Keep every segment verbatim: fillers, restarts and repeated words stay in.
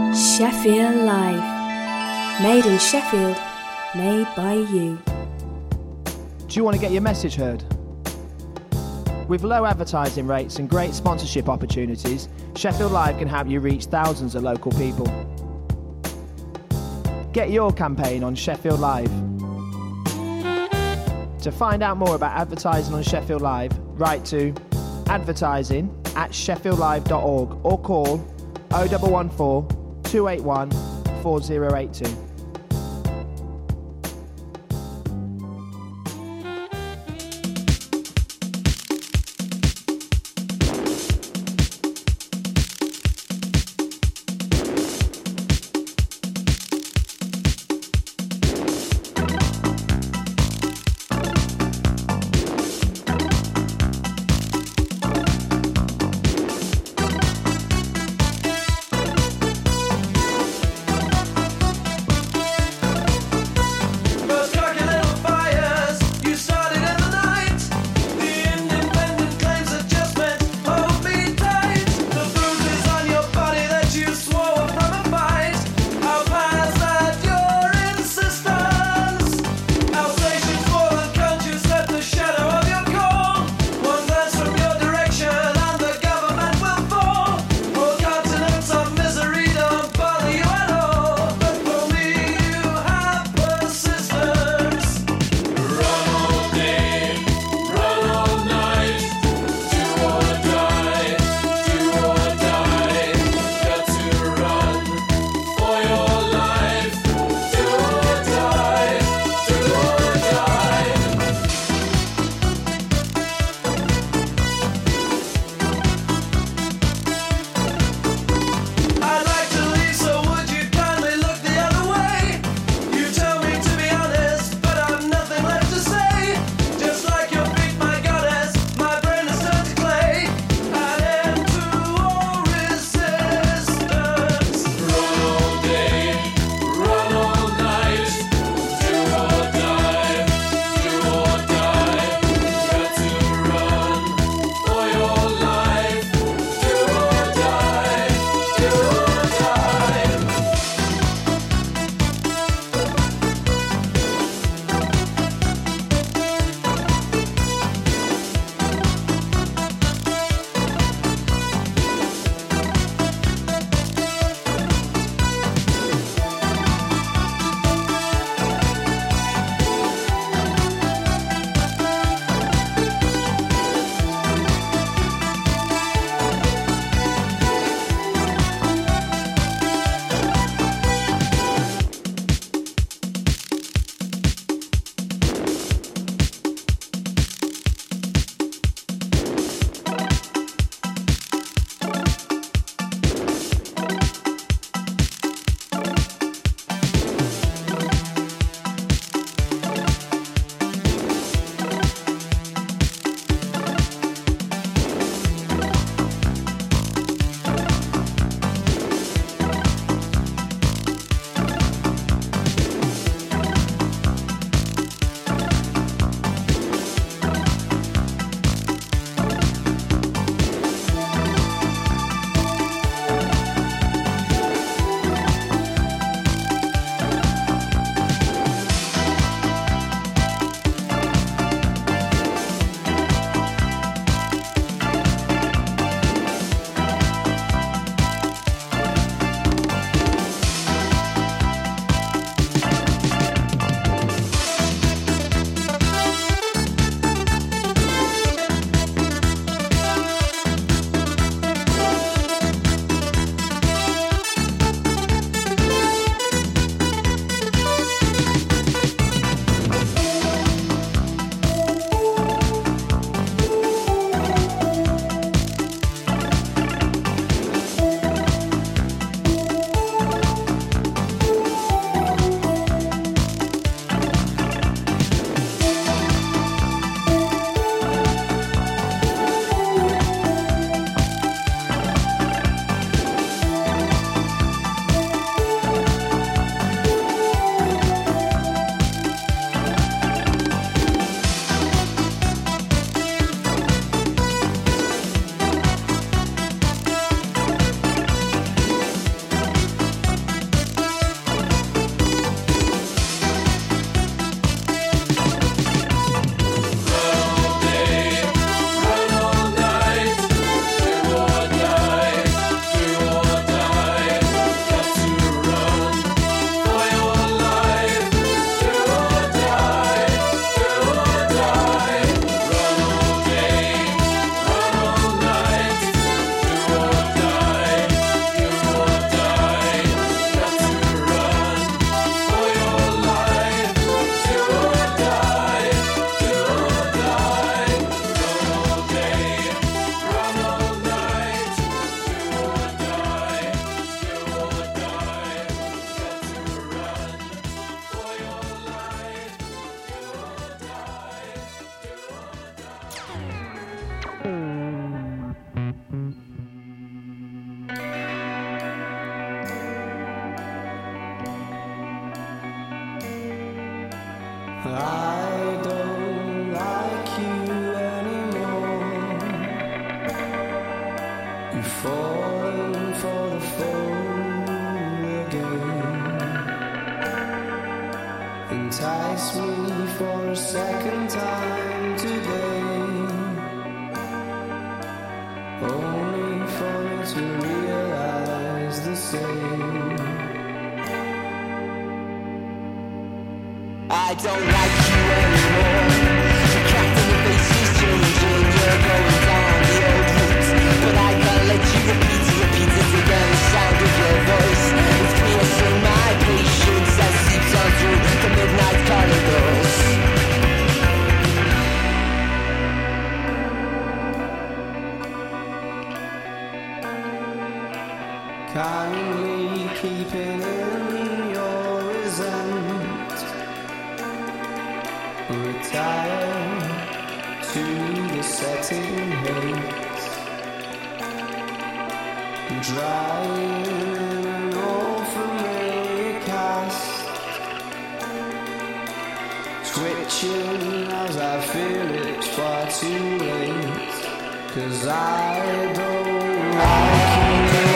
Sheffield Live. Made in Sheffield, made by you. Do you want to get your message heard? With low advertising rates and great sponsorship opportunities, Sheffield Live can help you reach thousands of local people. Get your campaign on Sheffield Live. To find out more about advertising on Sheffield Live, write to advertising at sheffield live dot org or call oh one one four, two eight one, four oh eight two. I don't like you anymore. You've fallen for the fool again. Entice me for a second time today, only for me to realize the same. I don't like you anymore. You're cracked in your face, you're changing. You're going down the old route, but I can't let you repeat it, repeat it again. The sound of your voice is piercing my patience that seeps on through the midnight corridors. Kindly keeping in your resent, retire to the setting hate, drying in an old familiar cast, twitching as I feel it's far too late, 'cause I don't like you.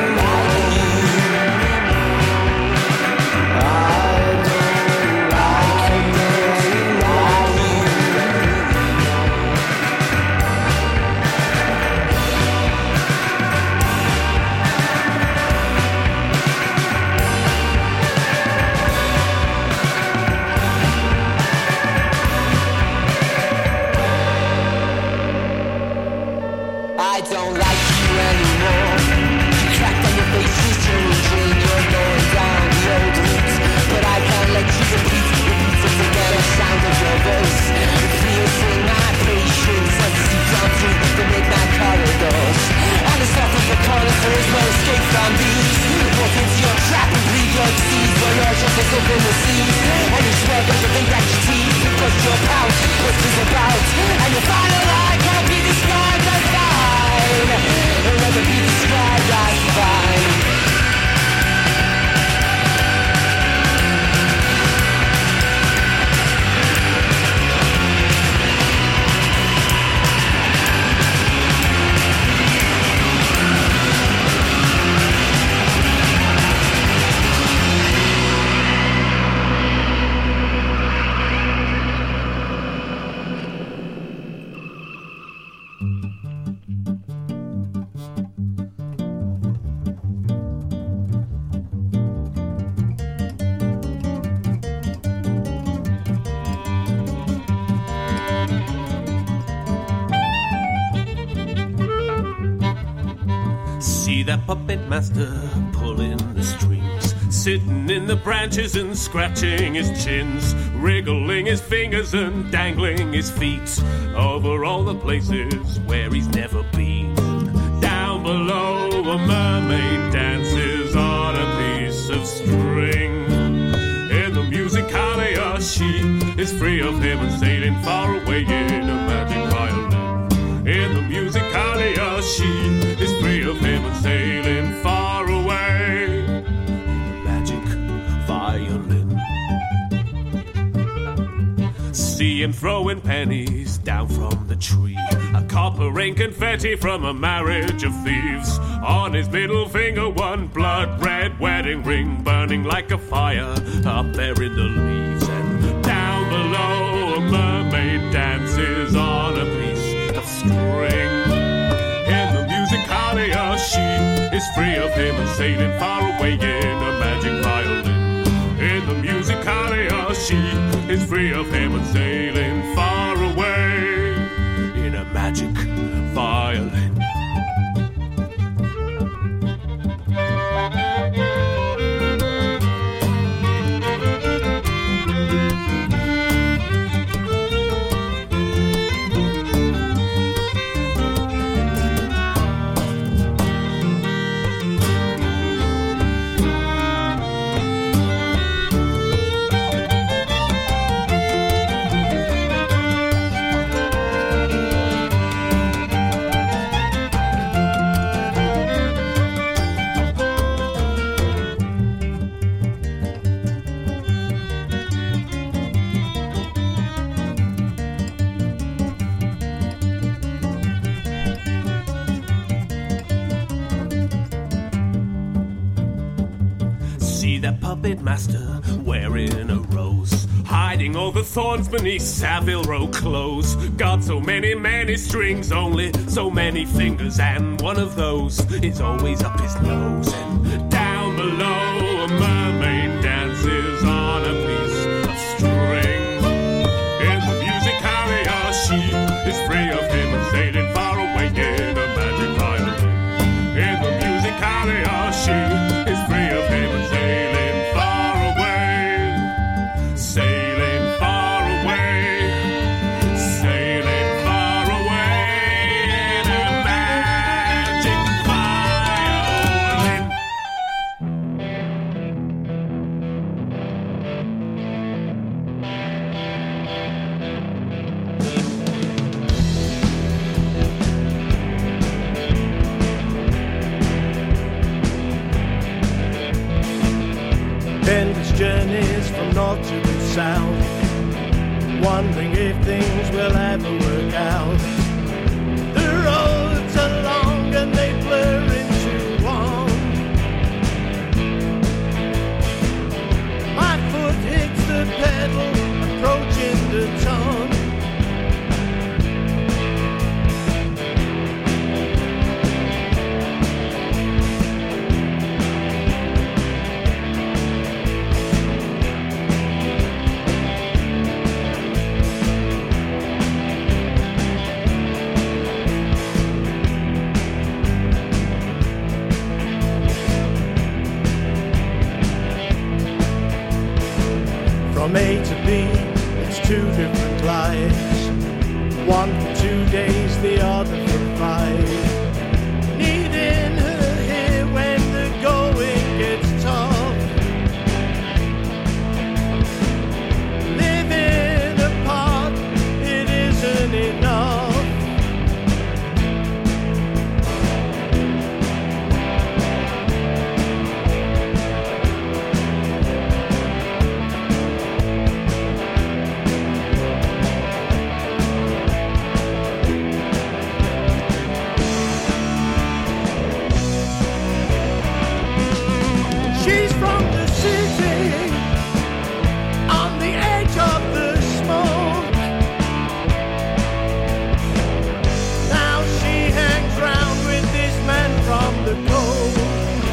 I don't like you anymore. You cracked on your face, you're changing. You're going down the old route, but I can't let you repeat it, repeat it again. The sound of your voice, it feels in my patience as it seeps on through the midnight corridors. And it's not from the corner, there is no escape from these. Walk into your trap and breathe your disease, where you're just as if in the seas. And you swear that you think that your teeth, because your pout, whispers about, and your final eye can't be described as fine. It'll never be described as fine. That puppet master pulling the strings, sitting in the branches and scratching his chins, wriggling his fingers and dangling his feet over all the places where he's never been. Down below, a mermaid dances on a piece of string. In the musicalia, she is free of him and sailing far away in a magic violin. In the musicalia, she is free of him and sailing far away. Magic violin. See him throwing pennies down from the tree, a copper ring confetti from a marriage of thieves. On his middle finger, one blood red wedding ring burning like a fire up there in the leaves. And down below, a mermaid dances on a piece of string. In the musicalia, she is free of him and sailing far away in a magic violin. In the musicalia, she is free of him and sailing far away in a magic violin. See that puppet master wearing a rose, hiding all the thorns beneath Savile Row clothes. Got so many, many strings, only so many fingers, and one of those is always up his nose. And down below, a mermaid dances on a piece of string. In the musicalia, she is free of him and sailing far away in a magic violin. In the musicalia, she is free of him and sailing far away, sailing far away, sailing far away in a magic violin. Endless journeys from north to the south, wondering if things will ever work out. The roads are long and they blur into one. My foot hits the pedal, approaching the town. From A to B, it's two different lives. One for two days, the other for five. Needing her here when the going gets tough. Living apart, it isn't enough. She's from the city, on the edge of the smoke. Now she hangs round with this man from the coast.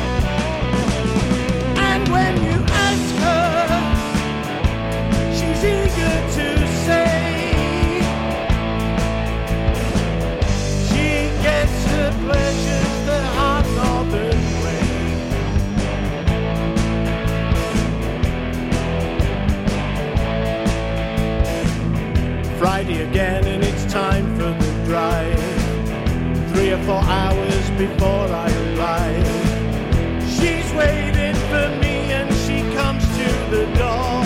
And when you ask her, she's eager to say she gets her pleasures the hard northern way. Friday again and it's time for the drive. Three or four hours before I arrive. She's waiting for me and she comes to the door.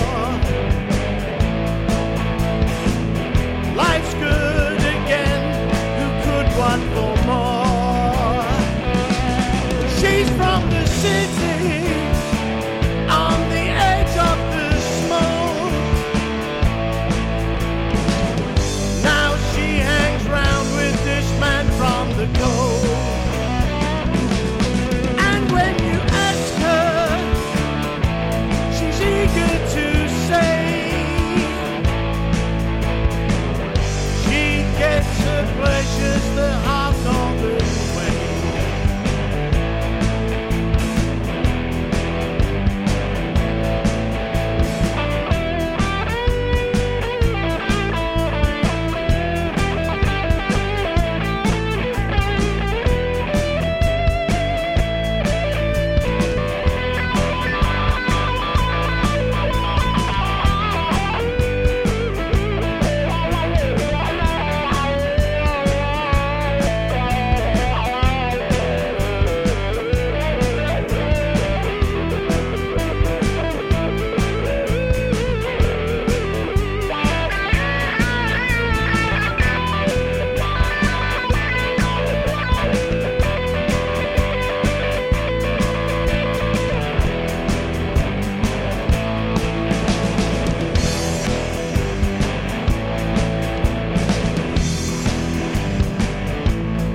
Life's good again, who could want for more? She's from the city, on the edge of the smoke. Now she hangs round with this man from the coast. And when you ask her, she's eager to say she gets her pleasures the hard northern way.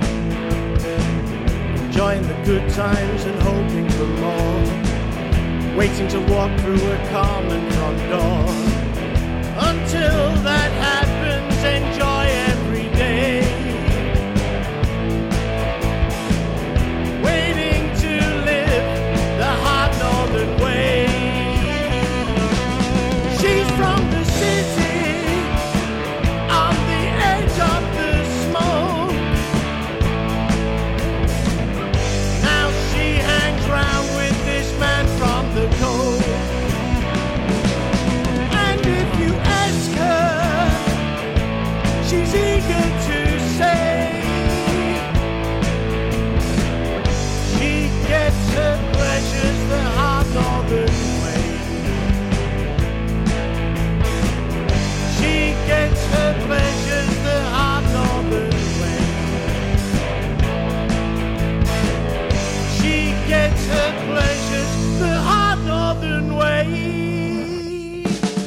Enjoying the good times and hoping for more. waiting to walk through a common front door. Until that happens, enjoy every day. Waiting to live the hard northern way. She's from the city, on the edge of the smoke. Now she hangs round with this man from the coast. And if you ask her, she's eager to say she gets her pleasures the hard northern way. She gets her pleasures the hard northern way. She gets her pleasures the hard northern way.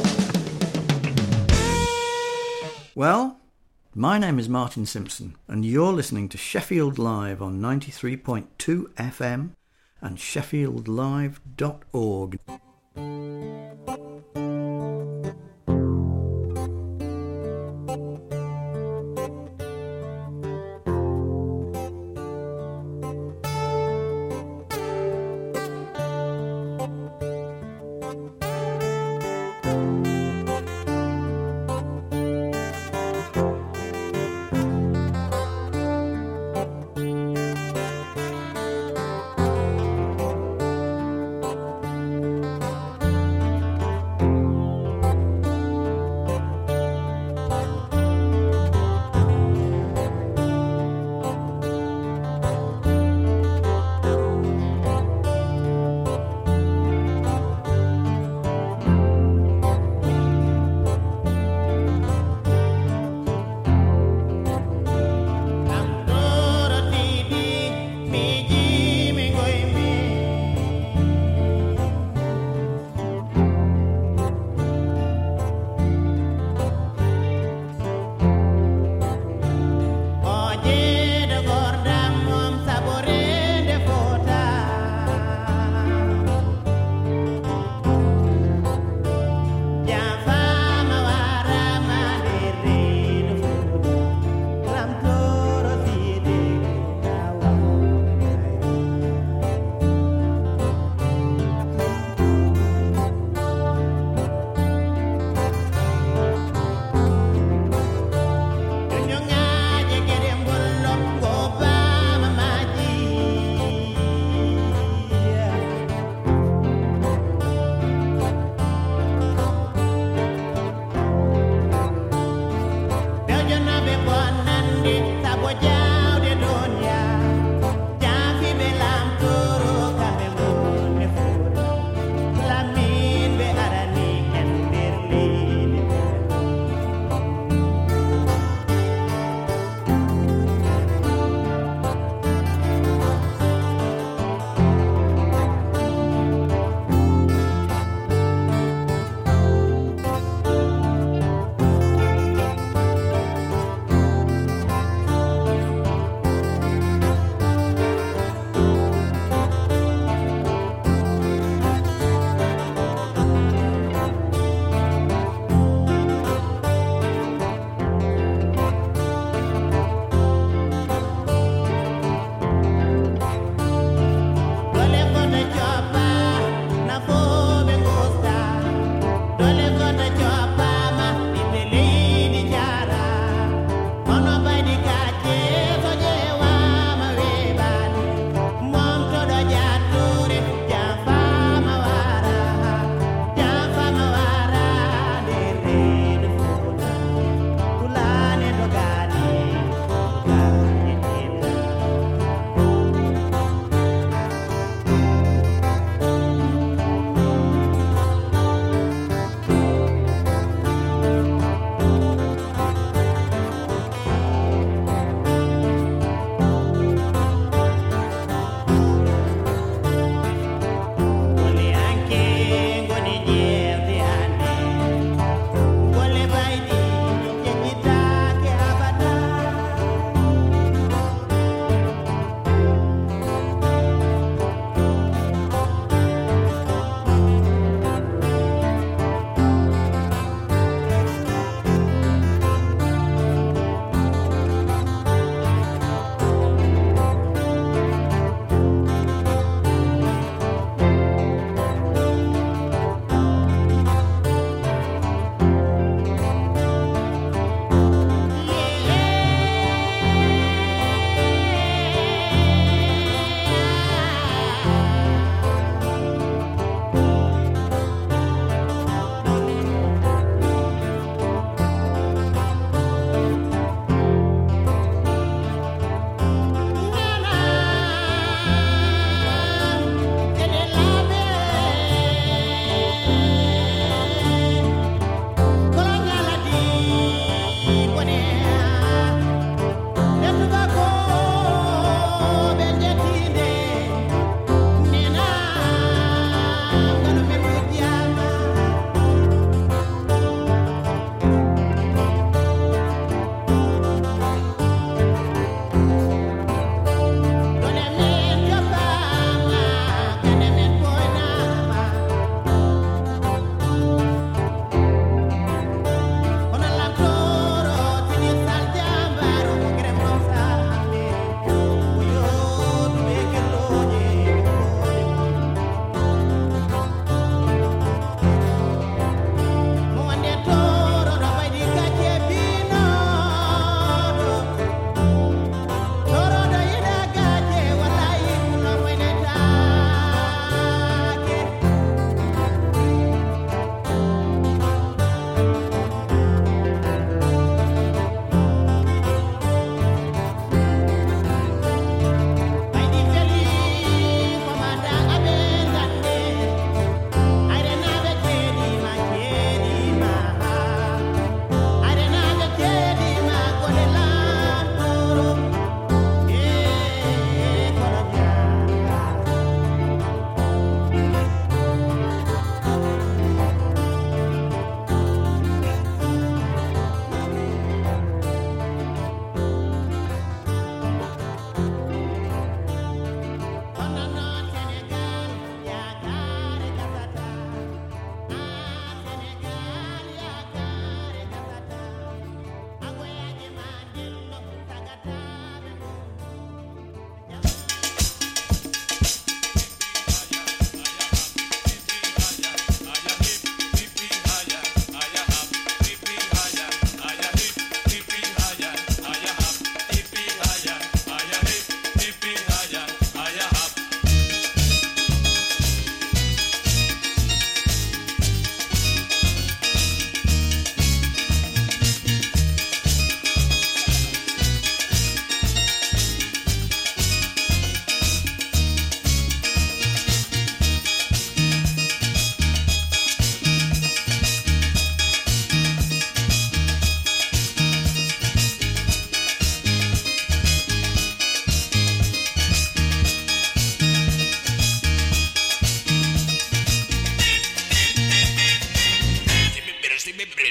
Well, my name is Martin Simpson, and you're listening to Sheffield Live on ninety-three point two F M and sheffield live dot org.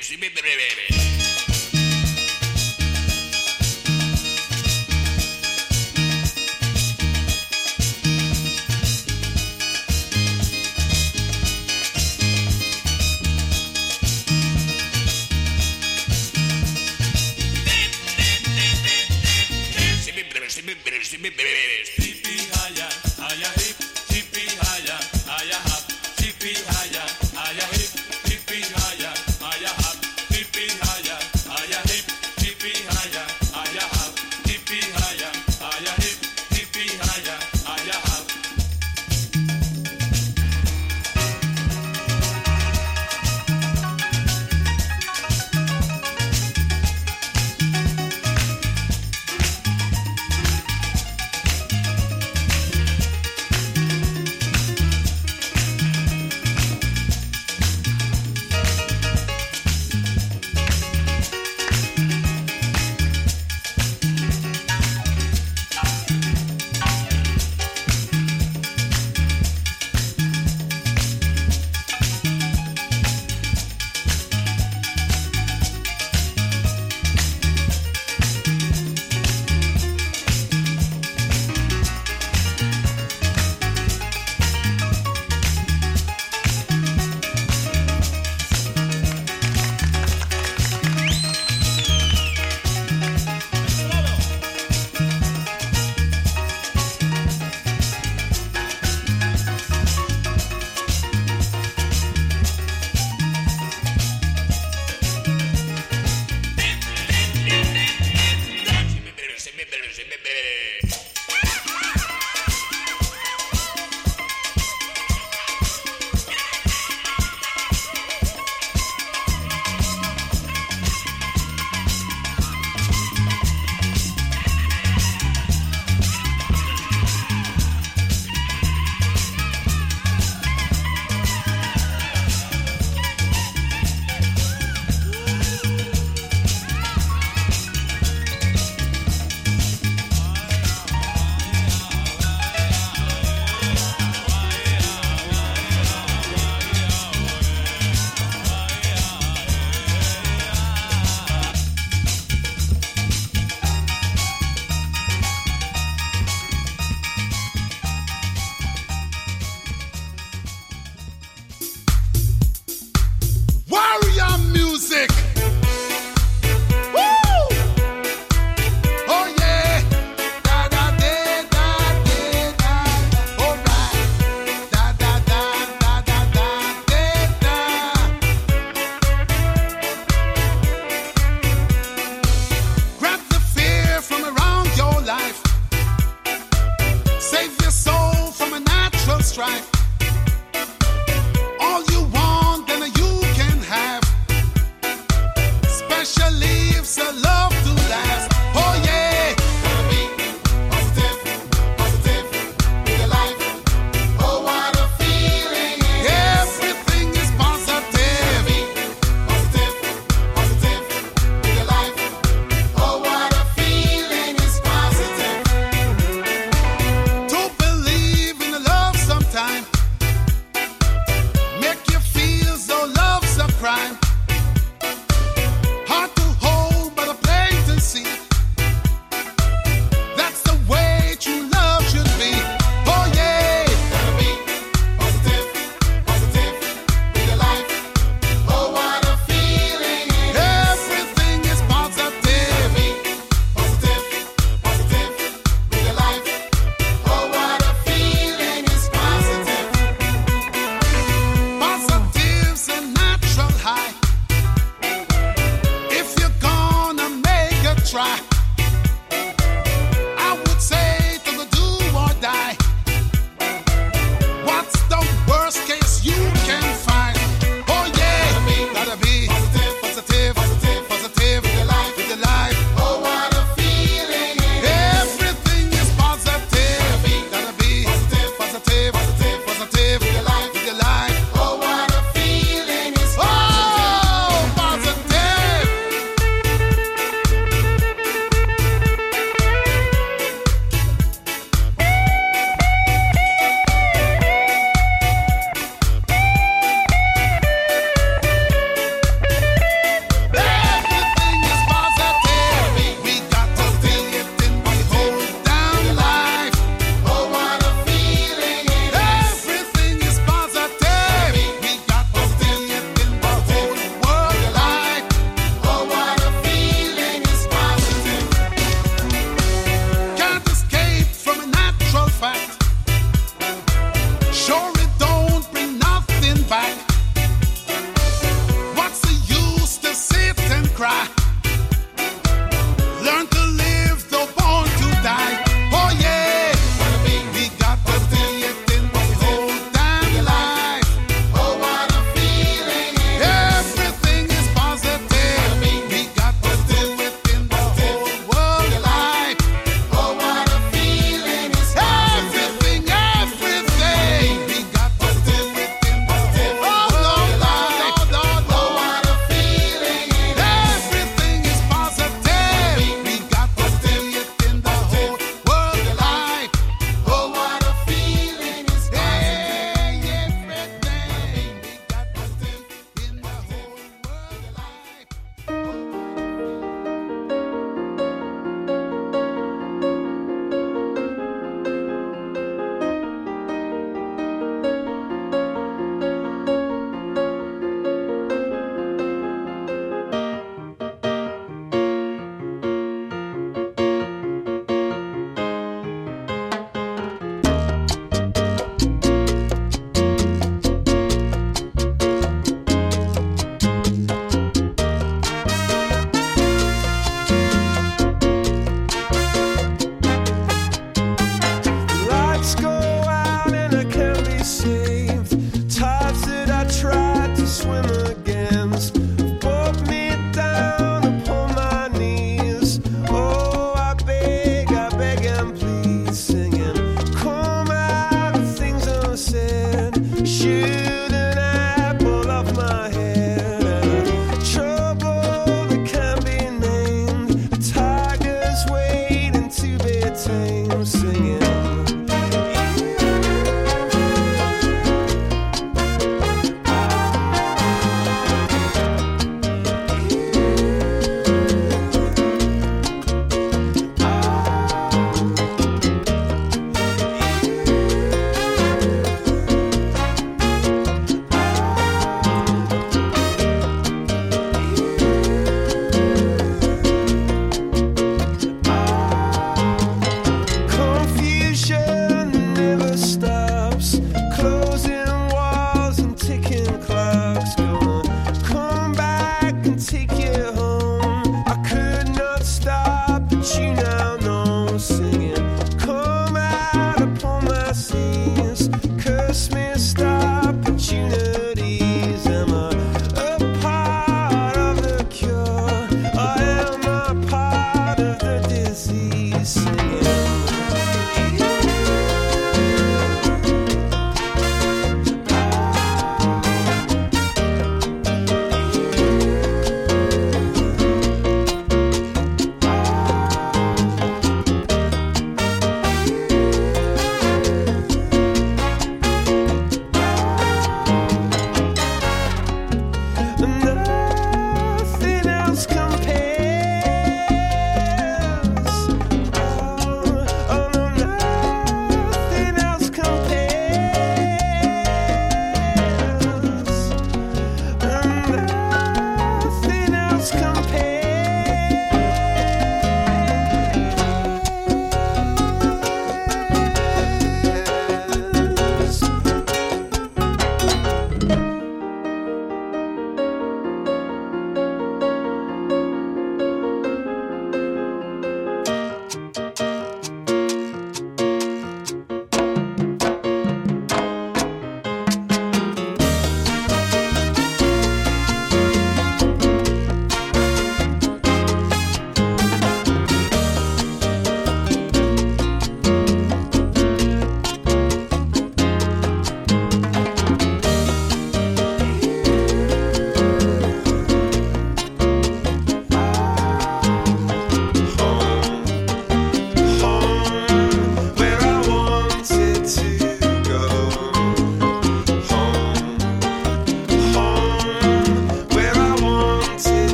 Hippie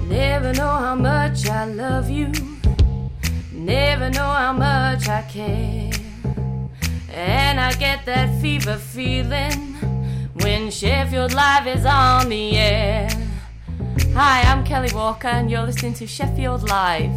Never know how much I love you, never know how much I care. And I get that fever feeling when Sheffield Live is on the air. Hi, I'm Kelly Walker and you're listening to Sheffield Live.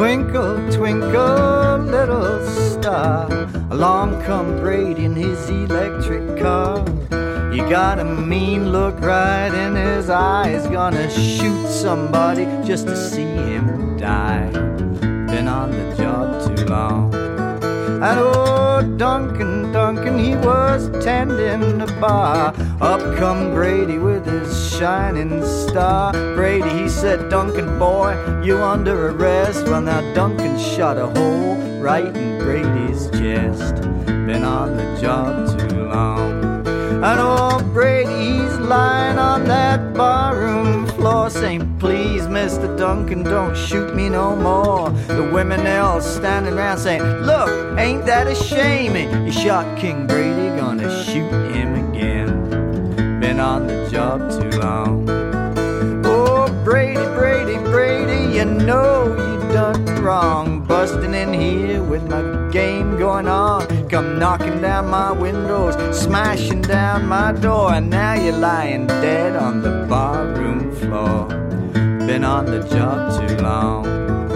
Twinkle, twinkle, little star, along come Brady in his electric car. You got a mean look right in his eyes, gonna shoot somebody just to see him die. Been on the job too long. And oh, Duncan, Duncan, he was tending the bar. Up come Brady with his shining star. Brady, he said, Duncan, boy, you under arrest. Well, now Duncan shot a hole right in Brady's chest. Been on the job too long. And oh, Brady, he's lying on that barroom floor saying, please, Mister Duncan, don't shoot me no more. The women, they all standing around saying, look, ain't that a shame? You shot King Brady, gonna shoot him again. Been on the job too long. Oh, Brady, Brady, Brady, you know you done wrong. Busting in here with my game going on. Come knocking down my windows, smashing down my door. And now you're lying dead on the barroom floor. Been on the job too long.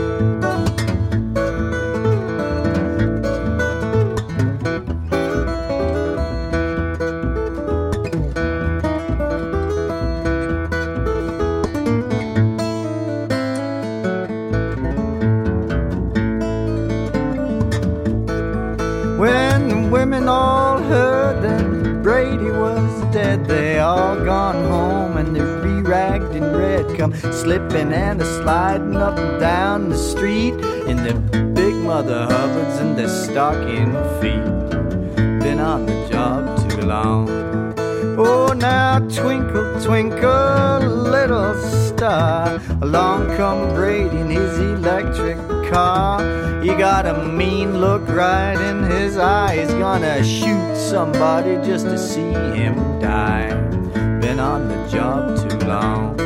Women all heard that Brady was dead. They all gone home and they're re-ragged in red, come slipping and a-sliding up and down the street in their big Mother Hubbards and their stocking feet. Been on the job too long. Oh, now twinkle, twinkle, little star, along come Brady in his electric car. He got a mean look right in his eye. He's gonna shoot somebody just to see him die. Been on the job too long.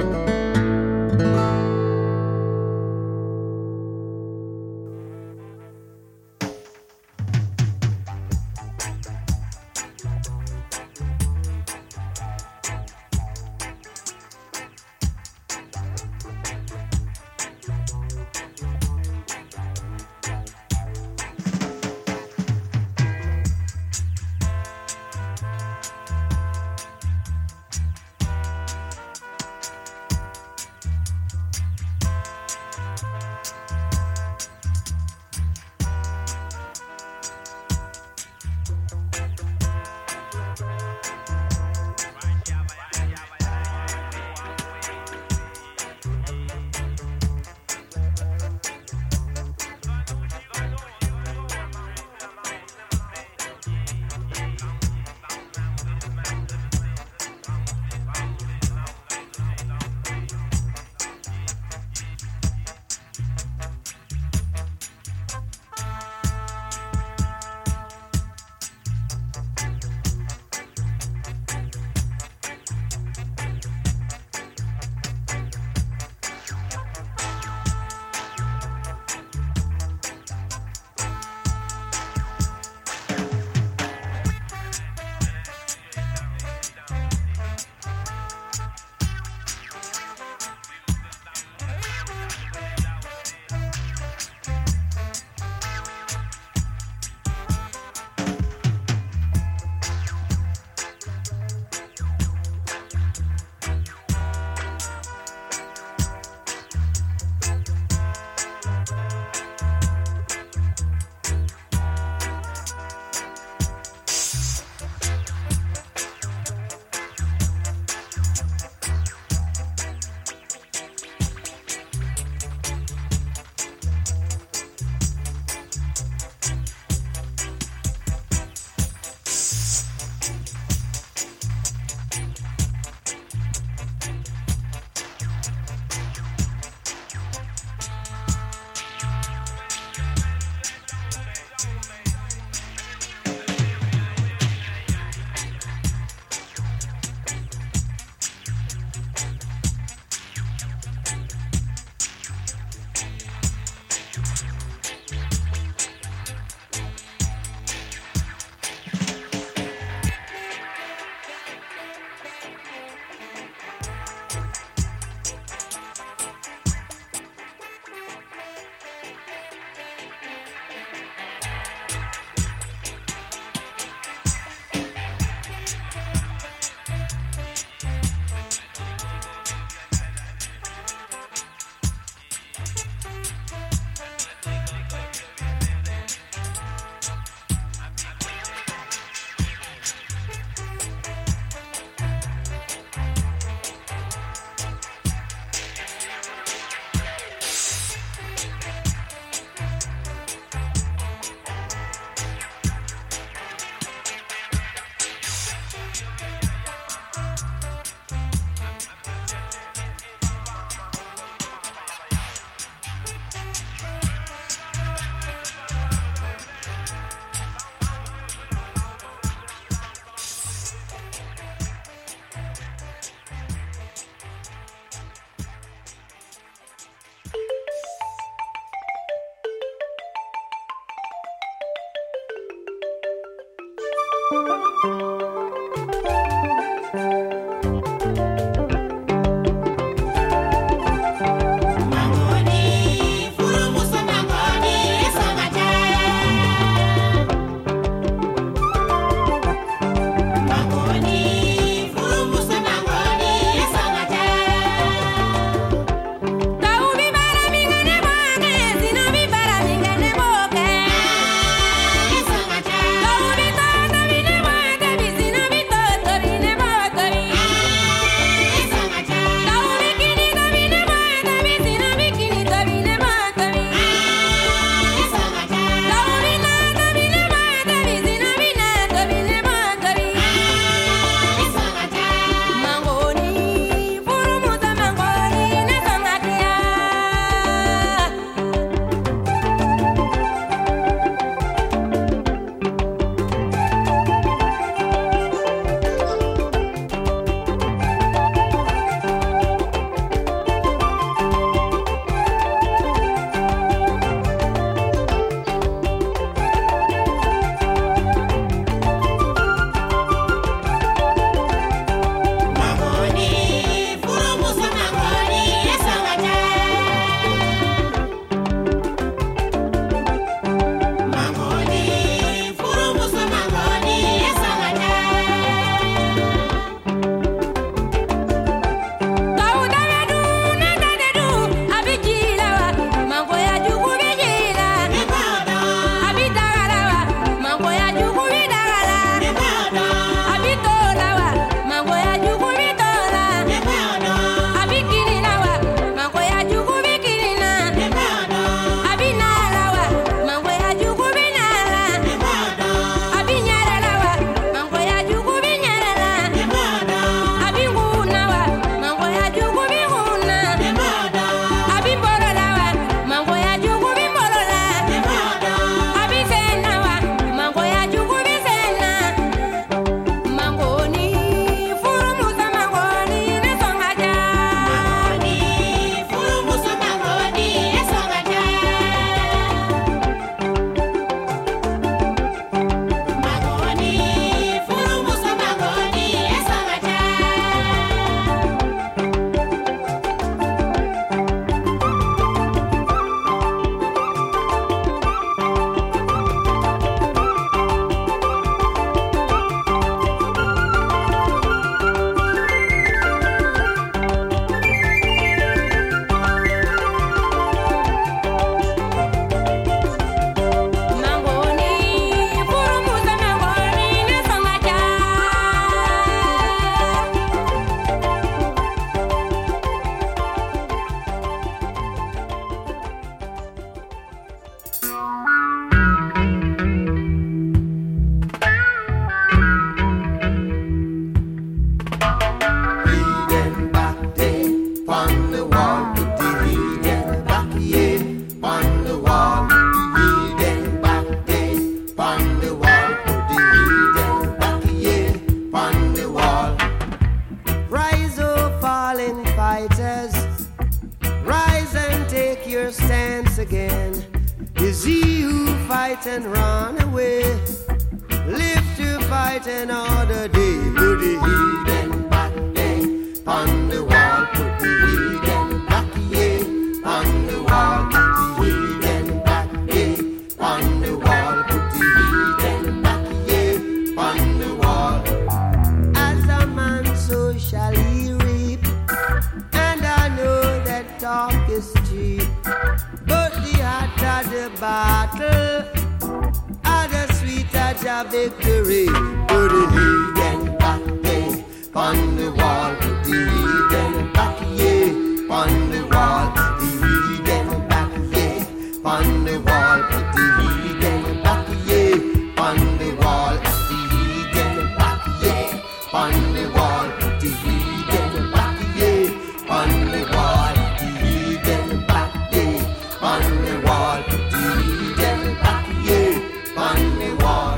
your stance again. Is he who fight and run away? Live to fight another day. Put the heathen back, yeah, on the wall. Put the heathen back, yeah, on the wall. Put the heathen back, yeah, on the wall. Put the heathen back, yeah, on the wall. As a man, so shall he reap. And I know that talk is cheap, but the hotter the battle, the sweeter the victory. Put the heathen back, yeah, on the wall. Put the heathen back, yeah, on the wall. Put the heathen back, yeah, on the wall. Put the heathen back, yeah, on the wall. Put the heathen back, yeah, on the wall. Put the heathen back, yeah, on the wall. Put the heathen back, yeah, on the wall. Put the heathen back, yeah, on the wall.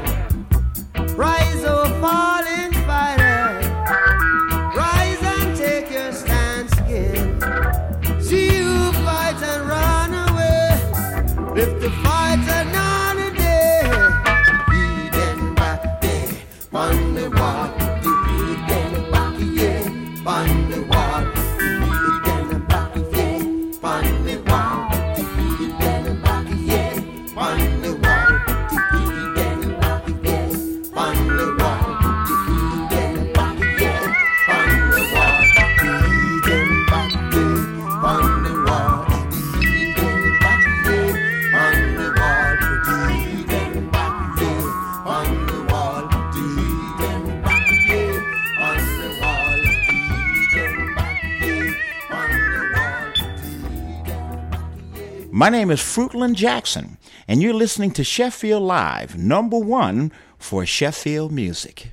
Rise, oh fallen fighter, rise and take your stance again. See who fights and run away. If the fight's another day, heathen back there on the wall. The heathen back yeah, on the wall. The heathen back yeah, on the wall. The heathen back yeah, on the wall. The heathen back yeah, on the wall. The heathen back yeah, on the wall. The heathen back yeah, on the wall. The heathen back yeah, on the wall. The heathen back yeah, on the wall. The heathen back yeah, on the wall. The heathen back yeah, on the wall. The heathen back yeah. My name is Fruitland Jackson, and you're listening to Sheffield Live, number one for Sheffield music.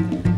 Bye.